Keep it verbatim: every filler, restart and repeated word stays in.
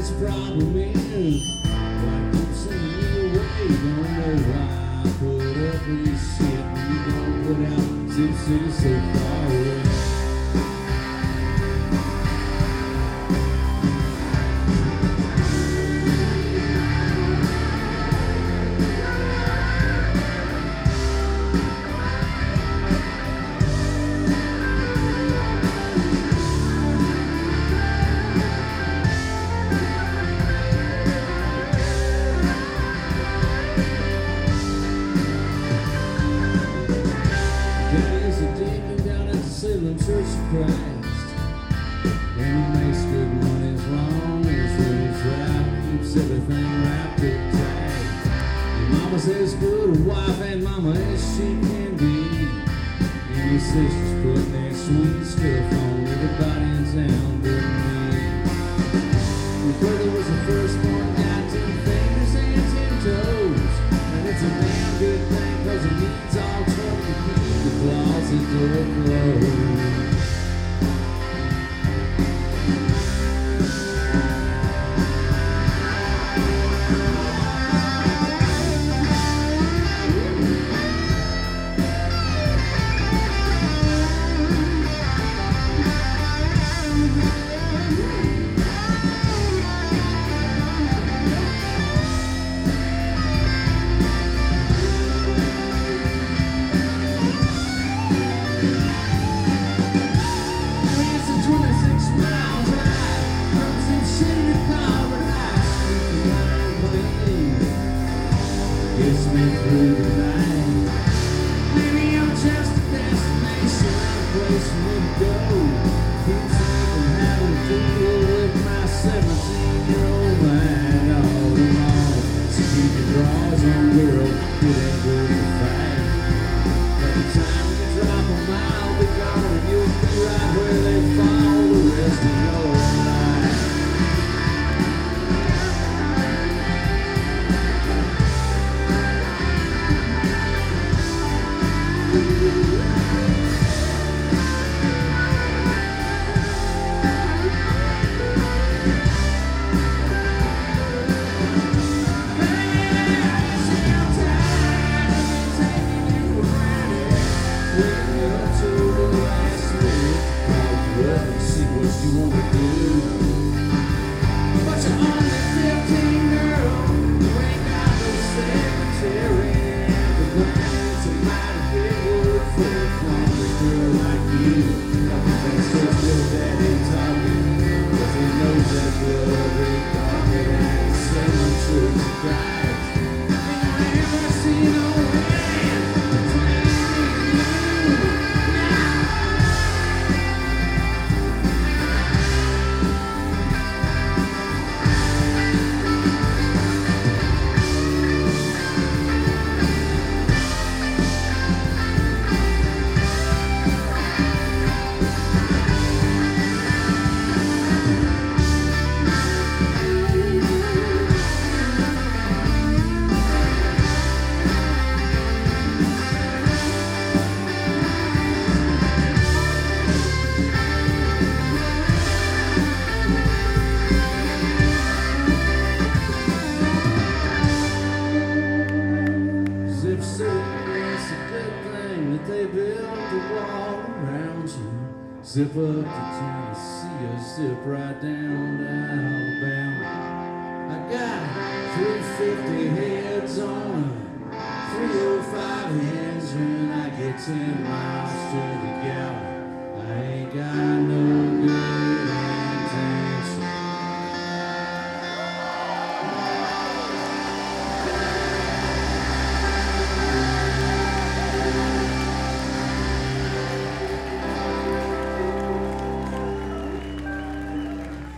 guess the problem is why keep sending you away? Don't know why I put up with this shit when you don't put out Zip City so far away. Salem Church of Christ, and he makes good money as long as it's right, keeps everything wrapped up tight. Your mama's as good a wife and mama as she can be, and your sister's putting their sweet stuff on everybody in town but me. Your brother was the firstborn, got ten fingers and ten toes, and it's a damn good thing cause it needs all twelve to keep the closet door closed. Gets me through the night. Maybe I'm just a destination, a place for me to go. Keeps me from having to deal with my seventeen-year-old mind all alone. So keep your draws on, girl, it ain't worth the fight. By the time you drop them, I'll be gone, and you'll be right where they fall the rest of your life. See what you wanna do, but you're only fifteen, girl. You ain't got no secretary, and the plan's a mighty big word for a funky girl like you. Nothing says your daddy talking, 'cause he knows that blood ain't talking, and he's selling Church of Christ. Ain't never seen no man between you now. Zip City, it's a good thing that they built the wall around you. Zip up to Tennessee or zip right down to Alabama. I got three fifty heads on a three oh five engine. I get ten miles to the gallon. I ain't got no good